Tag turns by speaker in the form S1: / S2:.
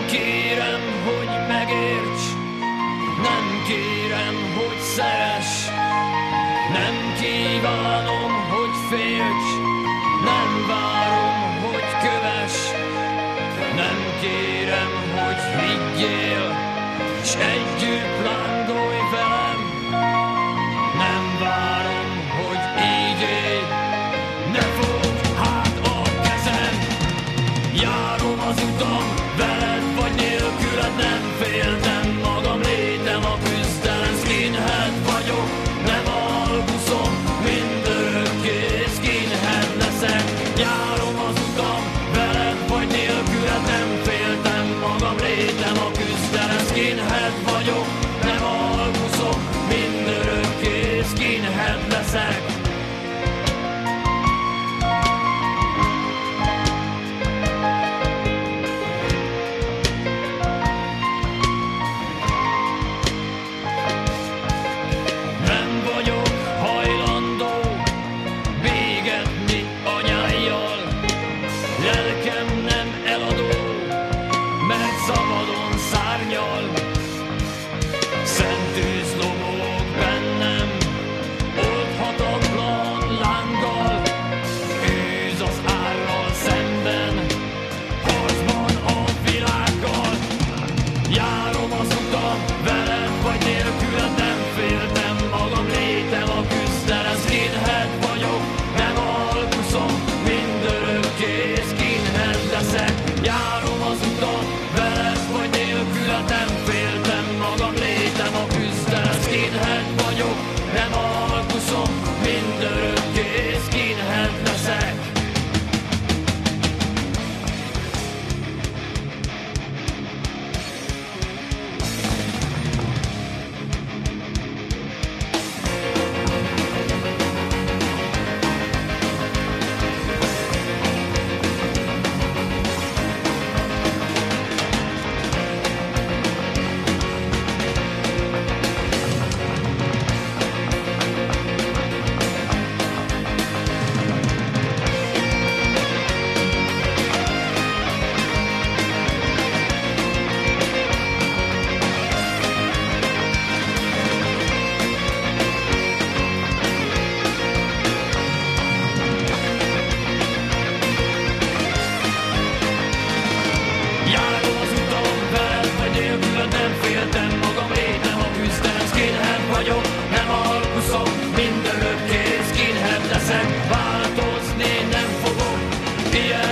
S1: kérem, hogy megérts, nem kérem, hogy szeress, nem kívánom, hogy félts, nem várom, hogy kövess, nem kérem, hogy higgyél, s együtt lángolj velem, nem várom, hogy így élj, ne fogd hát a kezem, járom az utam, veled vagy nélküled nem féltem, magam létem a küzdelem, skinhead vagyok, nem alkuszom, mindörökké skinhead leszek, járom az utam, veled vagy nélküled nem féltem, magam létem a küzdelem, skinhead vagyok, nem alkuszom, mindörökké skinhead leszek. Nem alkuszom, mindörökké skinhead leszek. Mindörökké skinhead leszek, változni nem fogok, ilyen